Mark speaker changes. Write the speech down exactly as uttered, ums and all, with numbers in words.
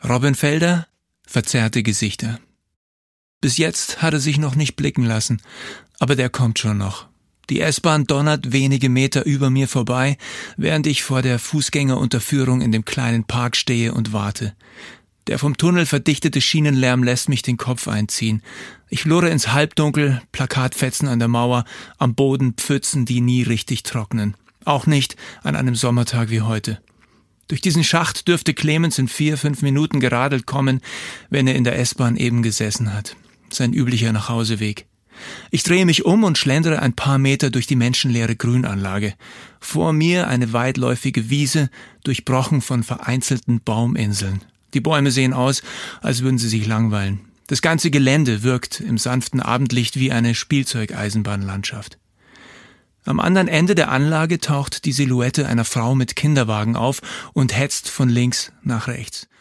Speaker 1: Robin Felder, verzerrte Gesichter. Bis jetzt hat er sich noch nicht blicken lassen, aber der kommt schon noch. Die S-Bahn donnert wenige Meter über mir vorbei, während ich vor der Fußgängerunterführung in dem kleinen Park stehe und warte. Der vom Tunnel verdichtete Schienenlärm lässt mich den Kopf einziehen. Ich lurre ins Halbdunkel, Plakatfetzen an der Mauer, am Boden Pfützen, die nie richtig trocknen. Auch nicht an einem Sommertag wie heute. Durch diesen Schacht dürfte Clemens in vier, fünf Minuten geradelt kommen, wenn er in der S-Bahn eben gesessen hat. Sein üblicher Nachhauseweg. Ich drehe mich um und schlendere ein paar Meter durch die menschenleere Grünanlage. Vor mir eine weitläufige Wiese, durchbrochen von vereinzelten Bauminseln. Die Bäume sehen aus, als würden sie sich langweilen. Das ganze Gelände wirkt im sanften Abendlicht wie eine Spielzeugeisenbahnlandschaft. Am anderen Ende der Anlage taucht die Silhouette einer Frau mit Kinderwagen auf und hetzt von links nach rechts.